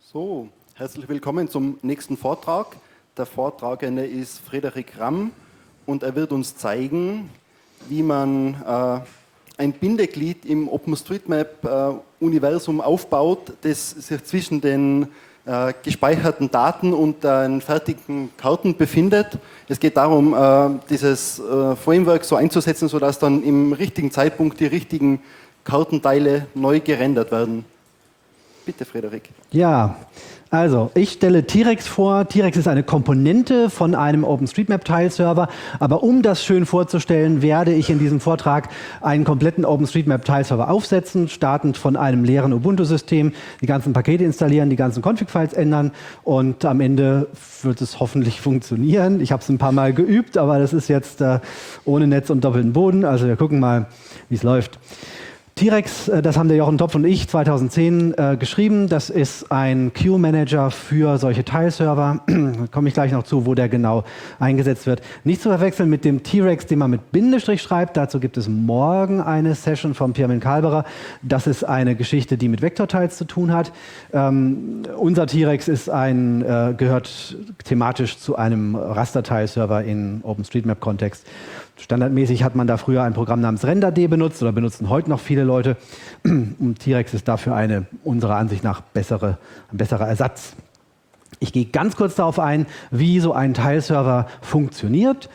So, herzlich willkommen zum nächsten Vortrag. Der Vortragende ist Frederik Ramm und er wird uns zeigen, wie man ein Bindeglied im OpenStreetMap-Universum aufbaut, das sich zwischen den gespeicherten Daten und den fertigen Karten befindet. Es geht darum, dieses Framework so einzusetzen, sodass dann im richtigen Zeitpunkt die richtigen Kartenteile neu gerendert werden. Bitte, Frederik. Ja, also ich stelle T-Rex vor. T-Rex ist eine Komponente von einem OpenStreetMap-Teilserver. Aber um das schön vorzustellen, werde ich in diesem Vortrag einen kompletten OpenStreetMap-Teilserver aufsetzen, startend von einem leeren Ubuntu-System, die ganzen Pakete installieren, die ganzen Config-Files ändern und am Ende wird es hoffentlich funktionieren. Ich habe es ein paar Mal geübt, aber das ist jetzt ohne Netz und doppelten Boden. Also wir gucken mal, wie es läuft. T-Rex, das haben der Jochen Topf und ich 2010 geschrieben. Das ist ein Queue-Manager für solche Teilserver. Da komme ich gleich noch zu, wo der genau eingesetzt wird. Nicht zu verwechseln mit dem T-Rex, den man mit Bindestrich schreibt. Dazu gibt es morgen eine Session von Pirmin Kalberer. Das ist eine Geschichte, die mit Vektorteils zu tun hat. Unser T-Rex gehört thematisch zu einem Rasterteilserver in OpenStreetMap-Kontext. Standardmäßig hat man da früher ein Programm namens Render.d benutzt oder benutzen heute noch viele Leute. Und T-Rex ist dafür unserer Ansicht nach ein besserer Ersatz. Ich gehe ganz kurz darauf ein, wie so ein Teilserver funktioniert.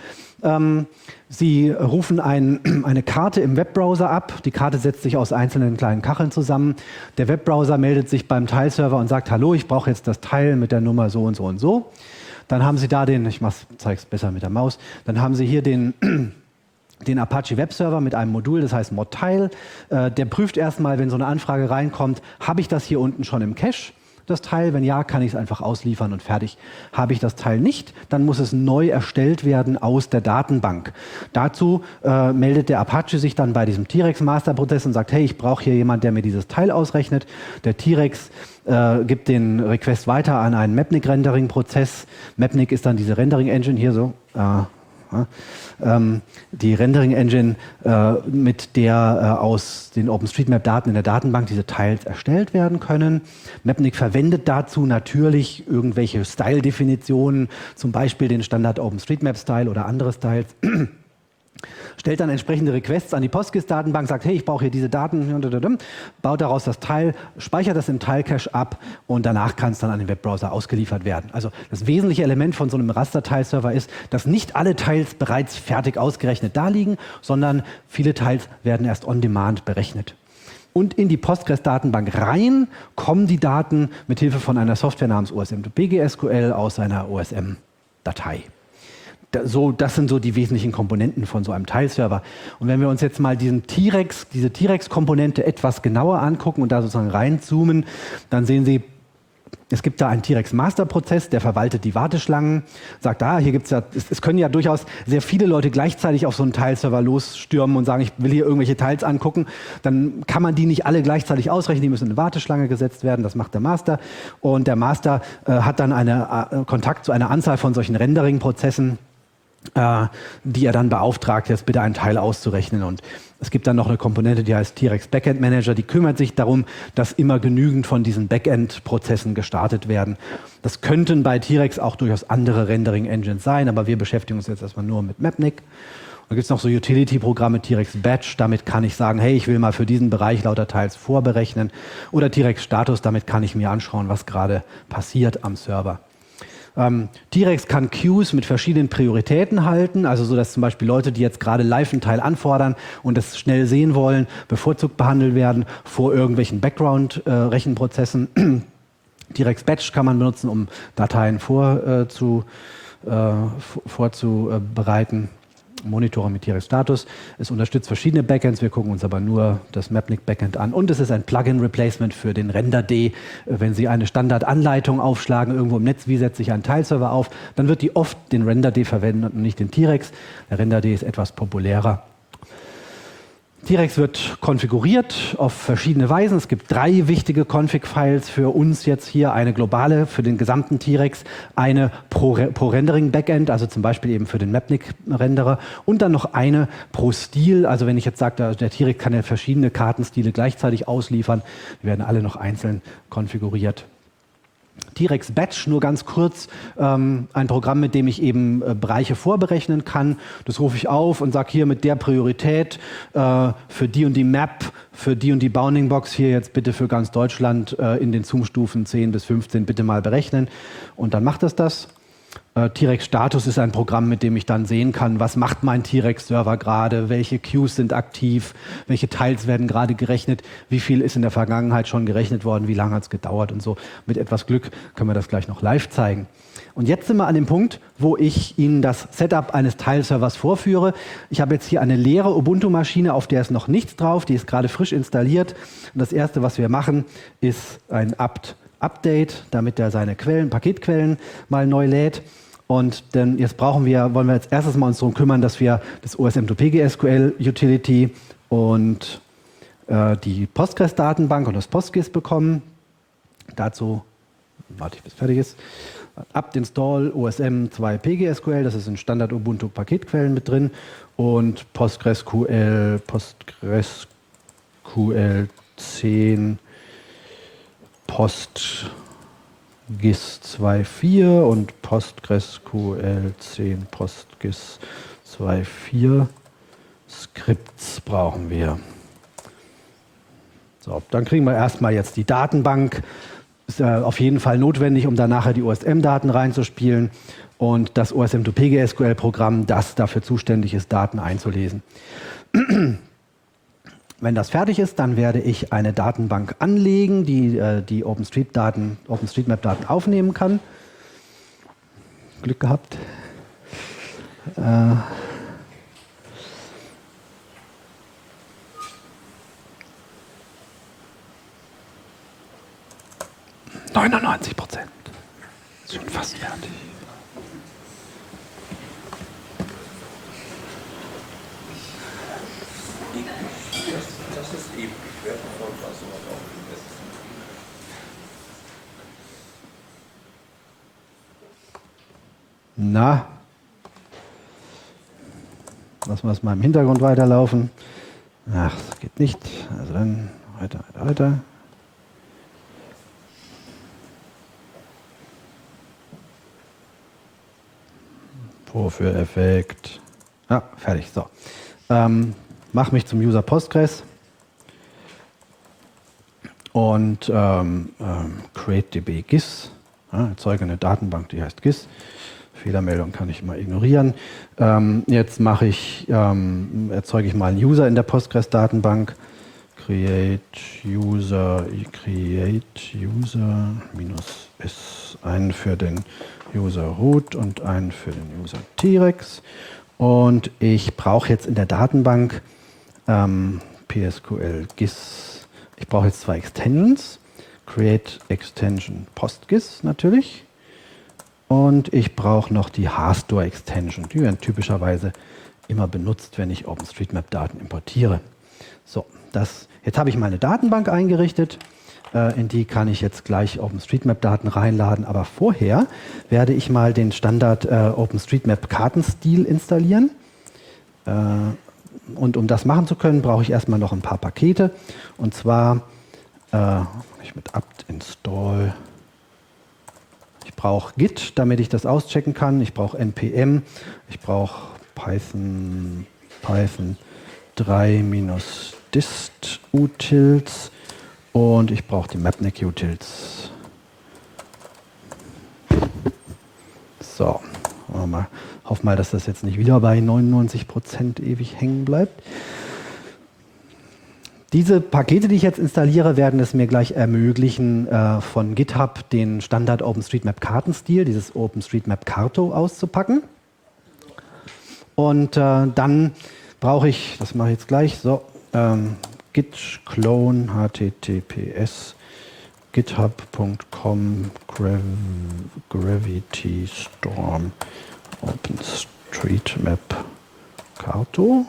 Sie rufen eine Karte im Webbrowser ab. Die Karte setzt sich aus einzelnen kleinen Kacheln zusammen. Der Webbrowser meldet sich beim Teilserver und sagt, hallo, ich brauche jetzt das Teil mit der Nummer so und so und so. Dann haben Sie da ich zeige es besser mit der Maus, dann haben Sie hier den Apache Webserver mit einem Modul, das heißt Modteil. Der prüft erstmal, wenn so eine Anfrage reinkommt, habe ich das hier unten schon im Cache, das Teil? Wenn ja, kann ich es einfach ausliefern und fertig. Habe ich das Teil nicht, dann muss es neu erstellt werden aus der Datenbank. Dazu meldet der Apache sich dann bei diesem T-Rex-Masterprozess und sagt, hey, ich brauche hier jemand, der mir dieses Teil ausrechnet. Der T-Rex gibt den Request weiter an einen Mapnik-Rendering-Prozess. Mapnik ist dann diese Rendering-Engine hier so. Die Rendering-Engine, mit der aus den OpenStreetMap-Daten in der Datenbank diese Teils erstellt werden können. Mapnik verwendet dazu natürlich irgendwelche Style-Definitionen, zum Beispiel den Standard OpenStreetMap-Style oder andere Styles. Stellt dann entsprechende Requests an die PostGIS-Datenbank, sagt, hey, ich brauche hier diese Daten, baut daraus das Teil, speichert das im Teilcache ab und danach kann es dann an den Webbrowser ausgeliefert werden. Also das wesentliche Element von so einem Raster-Teilserver ist, dass nicht alle Teils bereits fertig ausgerechnet da liegen, sondern viele Teils werden erst on demand berechnet. Und in die Postgres-Datenbank rein kommen die Daten mit Hilfe von einer Software namens OSM-PGSQL aus einer OSM-Datei. Das sind so die wesentlichen Komponenten von so einem Teilserver. Und wenn wir uns jetzt mal diese T-Rex-Komponente etwas genauer angucken und da sozusagen reinzoomen, dann sehen Sie, es gibt da einen T-Rex-Master-Prozess, der verwaltet die Warteschlangen, sagt, hier gibt's ja, es können ja durchaus sehr viele Leute gleichzeitig auf so einen Teilserver losstürmen und sagen, ich will hier irgendwelche Teils angucken. Dann kann man die nicht alle gleichzeitig ausrechnen, die müssen in eine Warteschlange gesetzt werden, das macht der Master. Und der Master hat dann Kontakt zu einer Anzahl von solchen Rendering-Prozessen, die er dann beauftragt, jetzt bitte einen Teil auszurechnen. Und es gibt dann noch eine Komponente, die heißt T-Rex Backend Manager, die kümmert sich darum, dass immer genügend von diesen Backend-Prozessen gestartet werden. Das könnten bei T-Rex auch durchaus andere Rendering-Engines sein, aber wir beschäftigen uns jetzt erstmal nur mit Mapnik. Da gibt es noch so Utility-Programme, T-Rex Batch, damit kann ich sagen, hey, ich will mal für diesen Bereich lauter Teils vorberechnen. Oder T-Rex Status, damit kann ich mir anschauen, was gerade passiert am Server. T-Rex kann Queues mit verschiedenen Prioritäten halten, also so, dass zum Beispiel Leute, die jetzt gerade live einen Teil anfordern und das schnell sehen wollen, bevorzugt behandelt werden vor irgendwelchen Background-Rechenprozessen. T-Rex Batch kann man benutzen, um Dateien vorzubereiten. Monitoren mit T-Rex Status. Es unterstützt verschiedene Backends, wir gucken uns aber nur das Mapnik Backend an. Und es ist ein Plugin-Replacement für den Render.d. Wenn Sie eine Standardanleitung aufschlagen, irgendwo im Netz, wie setze ich einen Teilserver auf, dann wird die oft den Render.d verwenden und nicht den T-Rex. Der Render.d ist etwas populärer. T-Rex wird konfiguriert auf verschiedene Weisen. Es gibt 3 wichtige Config-Files für uns jetzt hier. Eine globale für den gesamten T-Rex, eine pro Rendering-Backend, also zum Beispiel eben für den Mapnik-Renderer und dann noch eine pro Stil. Also wenn ich jetzt sage, der T-Rex kann ja verschiedene Kartenstile gleichzeitig ausliefern, die werden alle noch einzeln konfiguriert. T-Rex Batch, nur ganz kurz, ein Programm, mit dem ich eben Bereiche vorberechnen kann. Das rufe ich auf und sage hier mit der Priorität für die und die Map, für die und die Bounding Box hier jetzt bitte für ganz Deutschland in den Zoom-Stufen 10 bis 15 bitte mal berechnen. Und dann macht es das. T-Rex Status ist ein Programm, mit dem ich dann sehen kann, was macht mein T-Rex-Server gerade, welche Queues sind aktiv, welche Tiles werden gerade gerechnet, wie viel ist in der Vergangenheit schon gerechnet worden, wie lange hat es gedauert und so. Mit etwas Glück können wir das gleich noch live zeigen. Und jetzt sind wir an dem Punkt, wo ich Ihnen das Setup eines Tile-Servers vorführe. Ich habe jetzt hier eine leere Ubuntu-Maschine, auf der ist noch nichts drauf, die ist gerade frisch installiert. Und das Erste, was wir machen, ist ein Update, damit er seine Paketquellen mal neu lädt. Und dann jetzt wollen wir als erstes mal uns darum kümmern, dass wir das OSM2PGSQL Utility und die Postgres-Datenbank und das PostGIS bekommen. Dazu warte ich, bis fertig ist. Apt install OSM2PGSQL, das ist in Standard Ubuntu Paketquellen mit drin. Und PostgreSQL 10 PostGIS 2.4 und PostgreSQL 10 PostGIS 2.4 Skripts brauchen wir. So, dann kriegen wir erstmal jetzt die Datenbank. Ist auf jeden Fall notwendig, um da nachher die OSM-Daten reinzuspielen und das OSM2PGSQL-Programm, das dafür zuständig ist, Daten einzulesen. Wenn das fertig ist, dann werde ich eine Datenbank anlegen, die die OpenStreetMap-Daten aufnehmen kann. Glück gehabt. 99%. Ist schon fast fertig. Das ist eben, ich werde von was sowas auch Na, lassen wir es mal im Hintergrund weiterlaufen. Ach, das geht nicht. Also dann weiter. Vorführeffekt. Ja, fertig. So. Mach mich zum User Postgres und create db GIS. Ja, erzeuge eine Datenbank, die heißt GIS. Fehlermeldung kann ich mal ignorieren. Jetzt erzeuge ich mal einen User in der Postgres-Datenbank. Create User -s, einen für den User Root und einen für den User T-Rex. Und ich brauche jetzt in der Datenbank PSQL GIS. Ich brauche jetzt zwei Extensions. Create Extension PostGIS natürlich. Und ich brauche noch die Harstor Extension. Die werden typischerweise immer benutzt, wenn ich OpenStreetMap-Daten importiere. So, jetzt habe ich meine Datenbank eingerichtet. In die kann ich jetzt gleich OpenStreetMap-Daten reinladen. Aber vorher werde ich mal den Standard OpenStreetMap-Kartenstil installieren. Und um das machen zu können, brauche ich erstmal noch ein paar Pakete. Und zwar ich mit apt install. Ich brauche Git, damit ich das auschecken kann. Ich brauche npm. Ich brauche Python 3-dist utils. Und ich brauche die Mapnik Utils. So, hoffen mal, dass das jetzt nicht wieder bei 99% ewig hängen bleibt. Diese Pakete, die ich jetzt installiere, werden es mir gleich ermöglichen, von GitHub den Standard OpenStreetMap Kartenstil, dieses OpenStreetMap Karto, auszupacken. Und dann brauche ich, das mache ich jetzt gleich, so, git clone https github.com gravity storm OpenStreetMap Karto.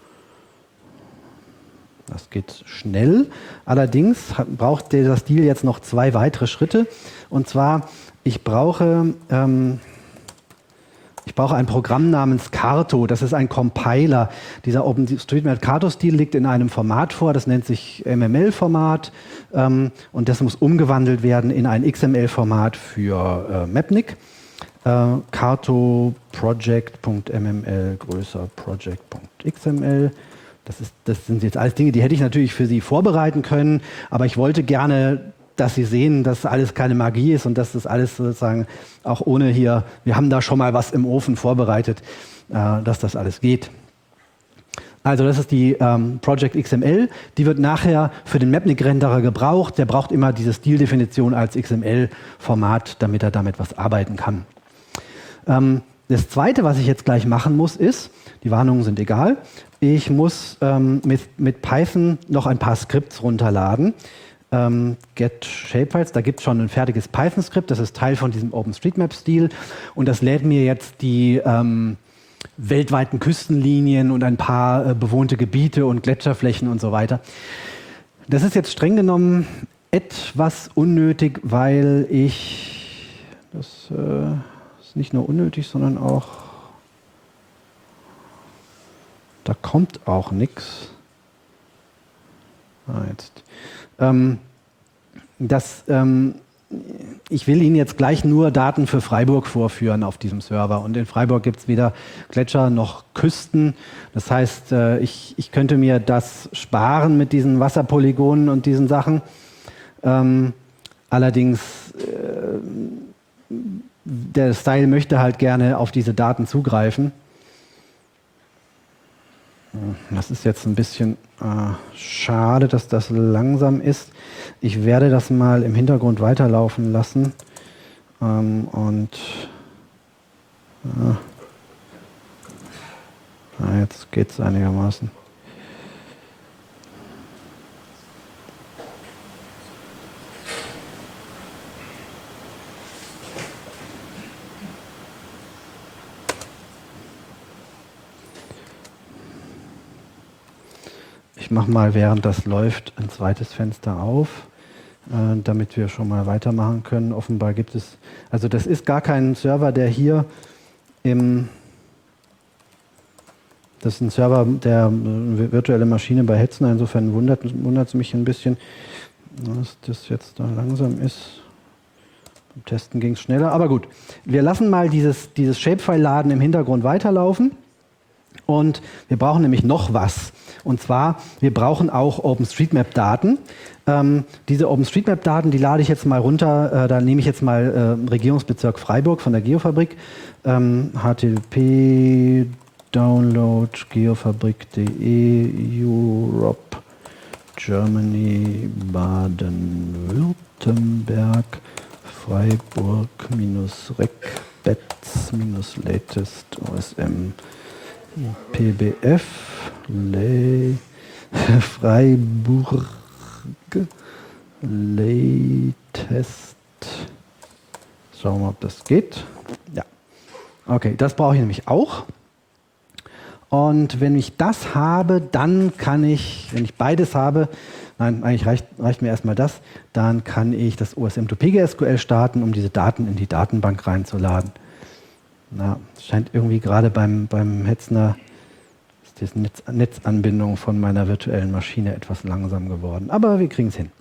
Das geht schnell. Allerdings braucht dieser Stil jetzt noch zwei weitere Schritte. Und zwar, ich brauche Ich brauche ein Programm namens Carto, das ist ein Compiler. Dieser OpenStreetMap Carto-Stil liegt in einem Format vor, das nennt sich MML-Format und das muss umgewandelt werden in ein XML-Format für Mapnik. Carto Project.mml größer Project.xml. Das sind jetzt alles Dinge, die hätte ich natürlich für Sie vorbereiten können, aber ich wollte gerne, dass Sie sehen, dass alles keine Magie ist und dass das alles sozusagen auch ohne hier, wir haben da schon mal was im Ofen vorbereitet, dass das alles geht. Also das ist die Project XML, die wird nachher für den Mapnik-Renderer gebraucht. Der braucht immer diese Stildefinition als XML-Format, damit er damit was arbeiten kann. Das Zweite, was ich jetzt gleich machen muss, ist, die Warnungen sind egal, ich muss mit Python noch ein paar Skripts runterladen. Get Shapefiles, da gibt es schon ein fertiges Python-Skript, das ist Teil von diesem OpenStreetMap-Stil und das lädt mir jetzt die weltweiten Küstenlinien und ein paar bewohnte Gebiete und Gletscherflächen und so weiter. Das ist jetzt streng genommen etwas unnötig, weil das ist nicht nur unnötig, sondern auch, da kommt auch nichts. Ich will Ihnen jetzt gleich nur Daten für Freiburg vorführen auf diesem Server. Und in Freiburg gibt es weder Gletscher noch Küsten. Das heißt, ich könnte mir das sparen mit diesen Wasserpolygonen und diesen Sachen. Allerdings, der Style möchte halt gerne auf diese Daten zugreifen. Das ist jetzt ein bisschen schade, dass das langsam ist. Ich werde das mal im Hintergrund weiterlaufen lassen. Jetzt geht es einigermaßen. Ich mache mal, während das läuft, ein zweites Fenster auf, damit wir schon mal weitermachen können. Offenbar gibt es, also das ist gar kein Server, der hier das ist ein Server der virtuelle Maschine bei Hetzner, insofern wundert es mich ein bisschen, dass das jetzt da langsam ist. Beim Testen ging es schneller, aber gut. Wir lassen mal dieses Shapefile-Laden im Hintergrund weiterlaufen. Und wir brauchen nämlich noch was. Und zwar, wir brauchen auch OpenStreetMap-Daten. Diese OpenStreetMap-Daten, die lade ich jetzt mal runter. Da nehme ich jetzt mal Regierungsbezirk Freiburg von der Geofabrik. http download geofabrik.de Europe Germany Baden-Württemberg Freiburg -rec bets -latest OSM PBF Freiburg latest. Schauen wir mal, ob das geht. Ja. Okay, das brauche ich nämlich auch. Und wenn ich das habe, dann kann ich, wenn ich beides habe, nein, eigentlich reicht mir erstmal das, dann kann ich das OSM2PGSQL starten, um diese Daten in die Datenbank reinzuladen. Na, scheint irgendwie gerade beim Hetzner ist die Netzanbindung von meiner virtuellen Maschine etwas langsam geworden. Aber wir kriegen es hin.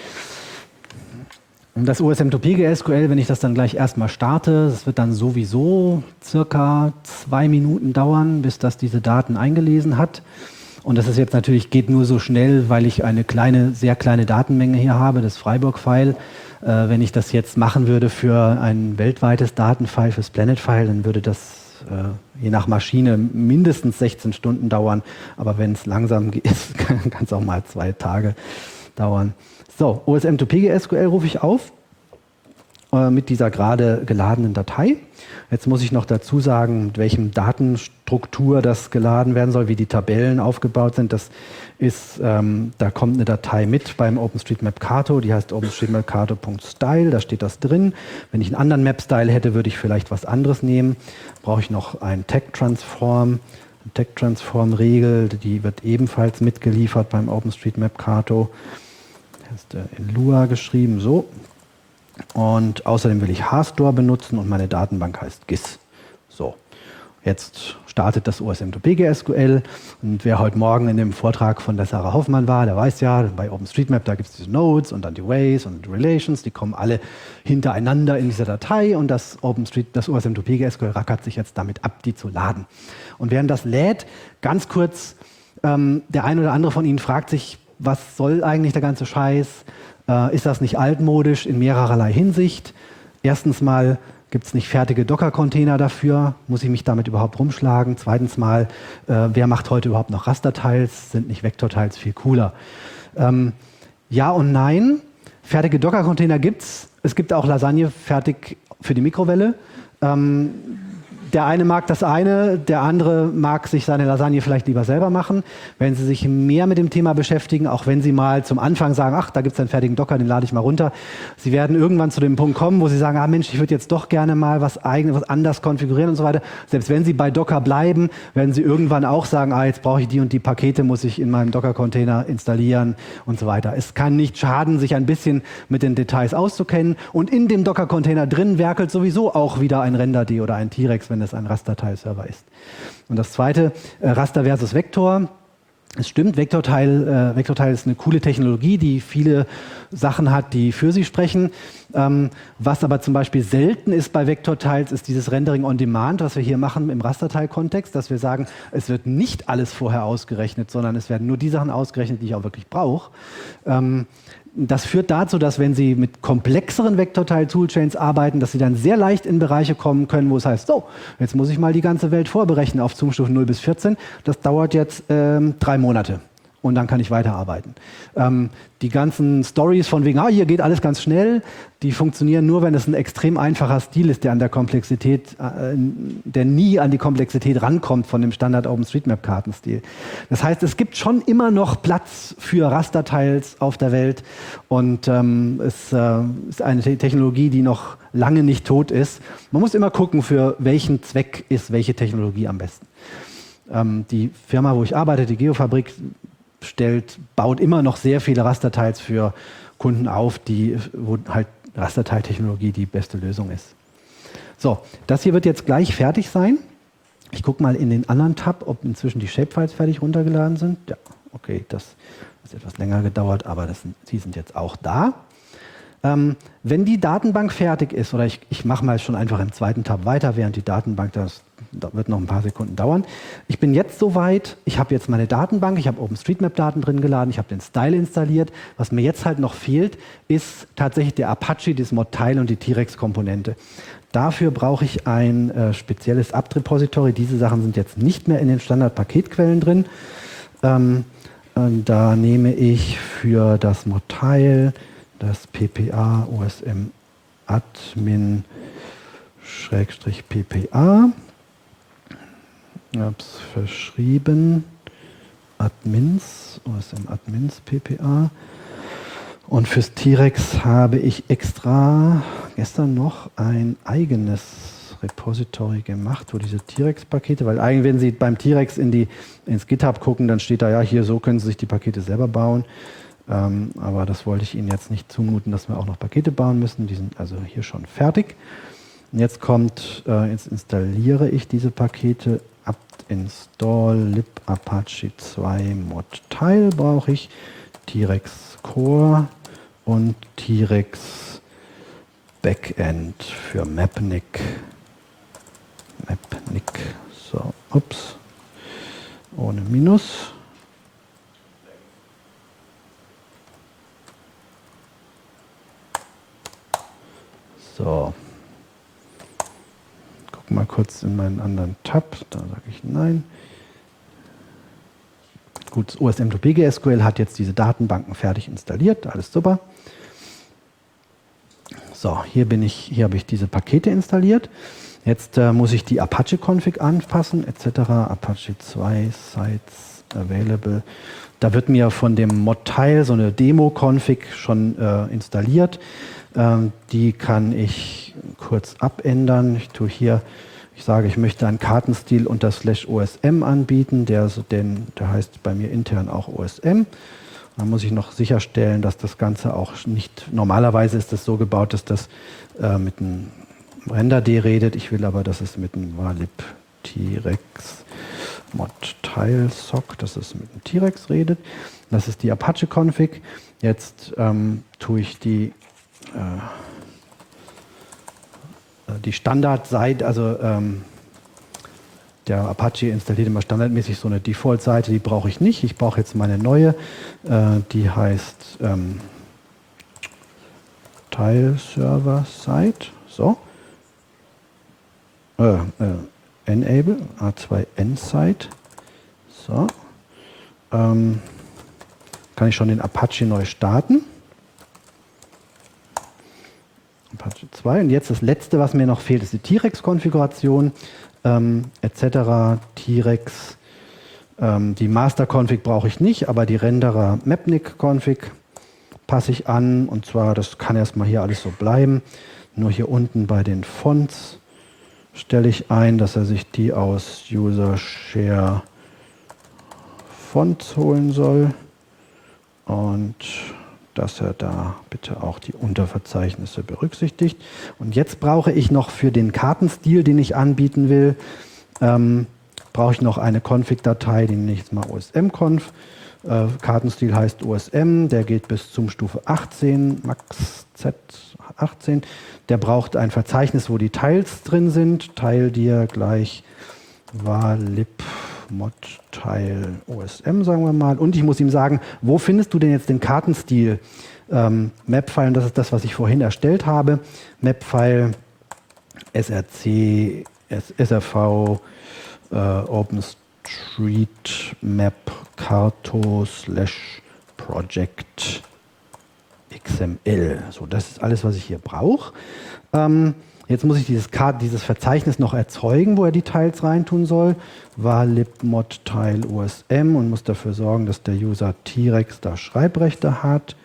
Und das OSM2PGSQL, wenn ich das dann gleich erstmal starte, das wird dann sowieso circa 2 Minuten dauern, bis das diese Daten eingelesen hat. Und das ist jetzt natürlich, geht nur so schnell, weil ich eine sehr kleine Datenmenge hier habe, das Freiburg-File. Wenn ich das jetzt machen würde für ein weltweites Datenfile, fürs Planet-File, dann würde das je nach Maschine mindestens 16 Stunden dauern. Aber wenn es langsam ist, kann es auch mal 2 Tage dauern. So, OSM2PGSQL rufe ich auf mit dieser gerade geladenen Datei. Jetzt muss ich noch dazu sagen, mit welchem Datenstruktur das geladen werden soll, wie die Tabellen aufgebaut sind. Das ist, da kommt eine Datei mit beim OpenStreetMap Carto, die heißt OpenStreetMap-Carto.style, da steht das drin. Wenn ich einen anderen Map-Style hätte, würde ich vielleicht was anderes nehmen. Brauche ich noch einen Tag-Transform, eine Tag-Transform-Regel, die wird ebenfalls mitgeliefert beim OpenStreetMap Carto. Das ist in Lua geschrieben, so. Und außerdem will ich HStore benutzen und meine Datenbank heißt GIS. So. Jetzt startet das OSM2PG-SQL und wer heute Morgen in dem Vortrag von der Sarah Hoffmann war, der weiß ja, bei OpenStreetMap, da gibt es diese Nodes und dann die Ways und die Relations, die kommen alle hintereinander in dieser Datei und das OSM2PG-SQL rackert sich jetzt damit ab, die zu laden. Und während das lädt, ganz kurz, der ein oder andere von Ihnen fragt sich, was soll eigentlich der ganze Scheiß? Ist das nicht altmodisch in mehrererlei Hinsicht? Erstens mal, gibt es nicht fertige Docker-Container dafür? Muss ich mich damit überhaupt rumschlagen? Zweitens mal, wer macht heute überhaupt noch Raster-Tiles? Sind nicht Vektor-Tiles viel cooler? Ja und nein. Fertige Docker-Container gibt es. Es gibt auch Lasagne fertig für die Mikrowelle. Der eine mag das eine, der andere mag sich seine Lasagne vielleicht lieber selber machen. Wenn Sie sich mehr mit dem Thema beschäftigen, auch wenn Sie mal zum Anfang sagen, ach, da gibt es einen fertigen Docker, den lade ich mal runter. Sie werden irgendwann zu dem Punkt kommen, wo Sie sagen, ah Mensch, ich würde jetzt doch gerne mal was Eigenes, was anders konfigurieren und so weiter. Selbst wenn Sie bei Docker bleiben, werden Sie irgendwann auch sagen, ah, jetzt brauche ich die und die Pakete, muss ich in meinem Docker-Container installieren und so weiter. Es kann nicht schaden, sich ein bisschen mit den Details auszukennen. Und in dem Docker-Container drin werkelt sowieso auch wieder ein Render-D oder ein T-Rex, wenn es ein Raster-Tile-Server ist. Und das zweite, Raster versus Vektor. Es stimmt, Vektor-Tile ist eine coole Technologie, die viele Sachen hat, die für sie sprechen. Was aber zum Beispiel selten ist bei Vektor-Tiles, ist dieses Rendering on Demand, was wir hier machen im Raster-Tile-Kontext, dass wir sagen, es wird nicht alles vorher ausgerechnet, sondern es werden nur die Sachen ausgerechnet, die ich auch wirklich brauche. Das führt dazu, dass wenn Sie mit komplexeren Vektortile-Toolchains arbeiten, dass Sie dann sehr leicht in Bereiche kommen können, wo es heißt, so, jetzt muss ich mal die ganze Welt vorberechnen auf Zoom-Stufen 0 bis 14. Das dauert jetzt 3 Monate und dann kann ich weiterarbeiten. Die ganzen Stories von wegen, hier geht alles ganz schnell, die funktionieren nur, wenn es ein extrem einfacher Stil ist, der an der Komplexität, der nie an die Komplexität rankommt von dem Standard OpenStreetMap-Kartenstil. Das heißt, es gibt schon immer noch Platz für Raster-Tiles auf der Welt und es ist eine Technologie, die noch lange nicht tot ist. Man muss immer gucken, für welchen Zweck ist welche Technologie am besten. Die Firma, wo ich arbeite, die Geofabrik, baut immer noch sehr viele Raster-Tiles für Kunden auf, wo halt Raster-Tile-Technologie die beste Lösung ist. So, das hier wird jetzt gleich fertig sein. Ich gucke mal in den anderen Tab, ob inzwischen die Shapefiles fertig runtergeladen sind. Ja, okay, das hat etwas länger gedauert, aber die sind jetzt auch da. Wenn die Datenbank fertig ist, oder ich mache mal schon einfach im zweiten Tab weiter, während die Datenbank, das wird noch ein paar Sekunden dauern. Ich bin jetzt soweit, ich habe jetzt meine Datenbank, ich habe OpenStreetMap-Daten drin geladen, ich habe den Style installiert. Was mir jetzt halt noch fehlt, ist tatsächlich der Apache, das Mod-Tile und die T-Rex-Komponente. Dafür brauche ich ein spezielles apt-Repository. Diese Sachen sind jetzt nicht mehr in den Standard-Paketquellen drin. Da nehme ich für das Mod-Tile das PPA OSM Admin /PPA. Ich habe es verschrieben. Admins, OSM Admins PPA. Und fürs T-Rex habe ich extra gestern noch ein eigenes Repository gemacht, wo diese T-Rex-Pakete, weil eigentlich, wenn Sie beim T-Rex ins GitHub gucken, dann steht da, ja, hier, so können Sie sich die Pakete selber bauen. Aber das wollte ich Ihnen jetzt nicht zumuten, dass wir auch noch Pakete bauen müssen. Die sind also hier schon fertig. Und jetzt jetzt installiere ich diese Pakete. apt install lib apache 2 mod-tile brauche ich. T-Rex Core und T-Rex Backend für Mapnik. So, ups. Ohne Minus. So, guck mal kurz in meinen anderen Tab, da sage ich nein. Gut, das OSM2PG SQL hat jetzt diese Datenbanken fertig installiert, alles super. So, hier habe ich diese Pakete installiert. Jetzt muss ich die Apache-Config anpassen, etc. Apache 2 Sites Available. Da wird mir von dem Mod-Tile so eine Demo-Config schon installiert. Die kann ich kurz abändern. Ich sage, ich möchte einen Kartenstil unter /OSM anbieten, der heißt bei mir intern auch OSM. Dann muss ich noch sicherstellen, dass das Ganze auch nicht, normalerweise ist das so gebaut, dass das mit einem Render-D redet. Ich will aber, dass es mit einem Valib T-Rex mod tile sock, dass es mit dem T-Rex redet. Das ist die Apache-Config. Jetzt tue ich die Standardseite, also der Apache installiert immer standardmäßig so eine Default-Seite, die brauche ich nicht. Ich brauche jetzt meine neue, die heißt Tile-Server-Site. So. Enable, A2N-Site. So. Kann ich schon den Apache neu starten. Apache 2. Und jetzt das letzte, was mir noch fehlt, ist die T-Rex-Konfiguration, etc. T-Rex. Die Master-Config brauche ich nicht, aber die Renderer Mapnik-Config passe ich an. Und zwar, das kann erstmal hier alles so bleiben. Nur hier unten bei den Fonts stelle ich ein, dass er sich die aus User Share Fonts holen soll. Und dass er da bitte auch die Unterverzeichnisse berücksichtigt. Und jetzt brauche ich noch für den Kartenstil, den ich anbieten will, brauche ich noch eine Config-Datei, die nenne ich jetzt mal osm-conf. Kartenstil heißt OSM, der geht bis zum Stufe 18, max Z18. Der braucht ein Verzeichnis, wo die Tiles drin sind. Tile-dir gleich var lib mod tile osm, sagen wir mal. Und ich muss ihm sagen, wo findest du denn jetzt den Kartenstil? Mapfile, und das ist das, was ich vorhin erstellt habe. Mapfile src, srv, OpenStreetMap Carto / Project XML. So, das ist alles, was ich hier brauche. Jetzt muss ich dieses Verzeichnis noch erzeugen, wo er die Tiles reintun soll. Var lib mod tile osm und muss dafür sorgen, dass der User T-Rex da Schreibrechte hat.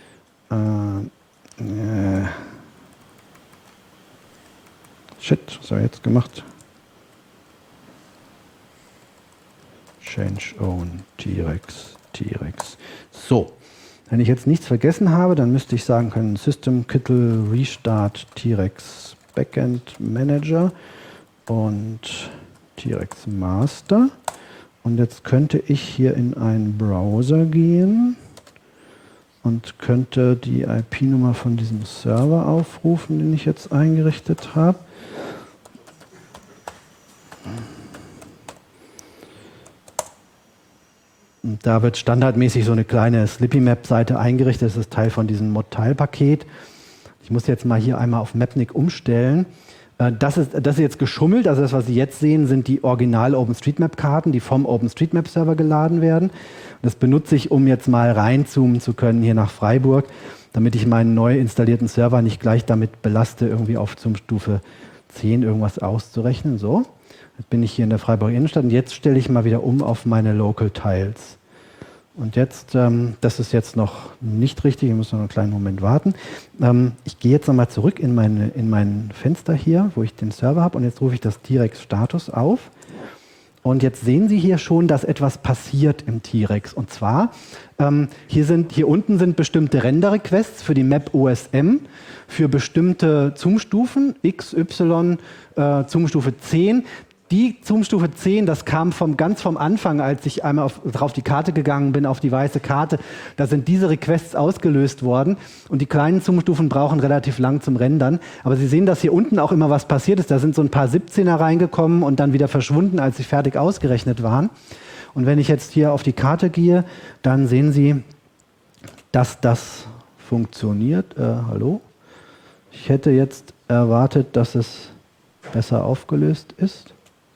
Shit, was habe ich jetzt gemacht? Change own T-Rex. So, wenn ich jetzt nichts vergessen habe, dann müsste ich sagen können System Kittel Restart T-Rex Backend Manager und T-Rex Master. Und jetzt könnte ich hier in einen Browser gehen und könnte die IP-Nummer von diesem Server aufrufen, den ich jetzt eingerichtet habe. Und da wird standardmäßig so eine kleine Slippy-Map-Seite eingerichtet. Das ist Teil von diesem Mod-Tile-Paket. Ich muss jetzt mal hier einmal auf Mapnik umstellen. Das ist jetzt geschummelt. Also das, was Sie jetzt sehen, sind die Original-OpenStreetMap-Karten, die vom OpenStreetMap-Server geladen werden. Das benutze ich, um jetzt mal reinzoomen zu können hier nach Freiburg, damit ich meinen neu installierten Server nicht gleich damit belaste, irgendwie auf Zoom-Stufe 10 irgendwas auszurechnen. So, jetzt bin ich hier in der Freiburger Innenstadt und jetzt stelle ich mal wieder um auf meine Local Tiles. Und jetzt, das ist jetzt noch nicht richtig, ich muss noch einen kleinen Moment warten. Ich gehe jetzt nochmal zurück in mein Fenster hier, wo ich den Server habe, und jetzt rufe ich das T-Rex Status auf. Und jetzt sehen Sie hier schon, dass etwas passiert im T-Rex. Und zwar, hier unten sind bestimmte Render-Requests für die Map OSM, für bestimmte Zoom-Stufen, X, Y, Zoom-Stufe 10. Die Zoom-Stufe 10, das kam ganz vom Anfang, als ich einmal drauf die Karte gegangen bin, auf die weiße Karte. Da sind diese Requests ausgelöst worden. Und die kleinen Zoom-Stufen brauchen relativ lang zum Rendern. Aber Sie sehen, dass hier unten auch immer was passiert ist. Da sind so ein paar 17er reingekommen und dann wieder verschwunden, als sie fertig ausgerechnet waren. Und wenn ich jetzt hier auf die Karte gehe, dann sehen Sie, dass das funktioniert. Hallo? Ich hätte jetzt erwartet, dass es besser aufgelöst ist.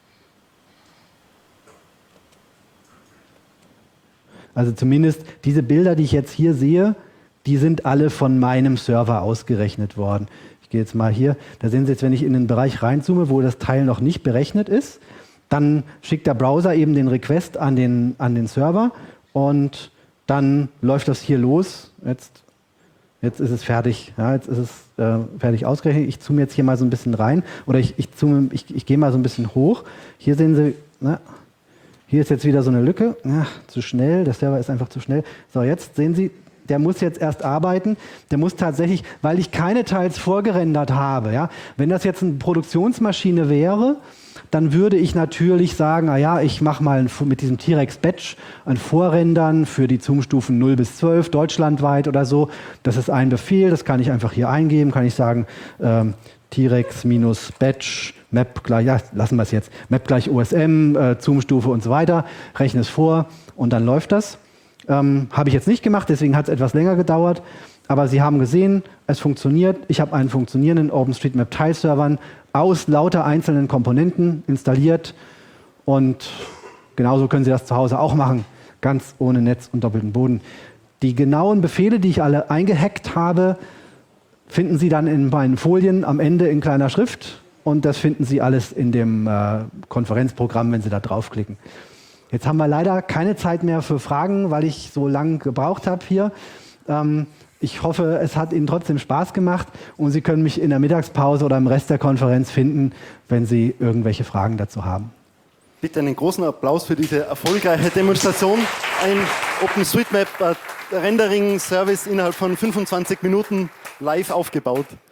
Also zumindest diese Bilder, die ich jetzt hier sehe, die sind alle von meinem Server ausgerechnet worden. Ich gehe jetzt mal hier, da sehen Sie jetzt, wenn ich in den Bereich reinzoome, wo das Teil noch nicht berechnet ist, dann schickt der Browser eben den Request an den Server und dann läuft das hier los. Jetzt ist es fertig. Ja, jetzt ist es fertig ausgerechnet. Ich zoome jetzt hier mal so ein bisschen rein oder ich gehe mal so ein bisschen hoch. Hier sehen Sie, hier ist jetzt wieder so eine Lücke. Ach, zu schnell, der Server ist einfach zu schnell. So, jetzt sehen Sie, der muss jetzt erst arbeiten, der muss tatsächlich, weil ich keine Teils vorgerendert habe, ja, wenn das jetzt eine Produktionsmaschine wäre, dann würde ich natürlich sagen, naja, ich mache mal mit diesem T-Rex Batch ein Vorrendern für die Zoom-Stufen 0 bis 12 deutschlandweit oder so. Das ist ein Befehl, das kann ich einfach hier eingeben, kann ich sagen, T-Rex-Batch, Map gleich, ja, lassen wir es jetzt, Map gleich OSM, Zoom-Stufe und so weiter, rechne es vor und dann läuft das. Habe ich jetzt nicht gemacht, deswegen hat es etwas länger gedauert. Aber Sie haben gesehen, es funktioniert. Ich habe einen funktionierenden OpenStreetMap-Teilservern aus lauter einzelnen Komponenten installiert. Und genauso können Sie das zu Hause auch machen, ganz ohne Netz und doppelten Boden. Die genauen Befehle, die ich alle eingehackt habe, finden Sie dann in meinen Folien am Ende in kleiner Schrift. Und das finden Sie alles in dem Konferenzprogramm, wenn Sie da draufklicken. Jetzt haben wir leider keine Zeit mehr für Fragen, weil ich so lange gebraucht habe hier. Ich hoffe, es hat Ihnen trotzdem Spaß gemacht und Sie können mich in der Mittagspause oder im Rest der Konferenz finden, wenn Sie irgendwelche Fragen dazu haben. Bitte einen großen Applaus für diese erfolgreiche Demonstration. Ein OpenStreetMap Rendering-Service innerhalb von 25 Minuten live aufgebaut.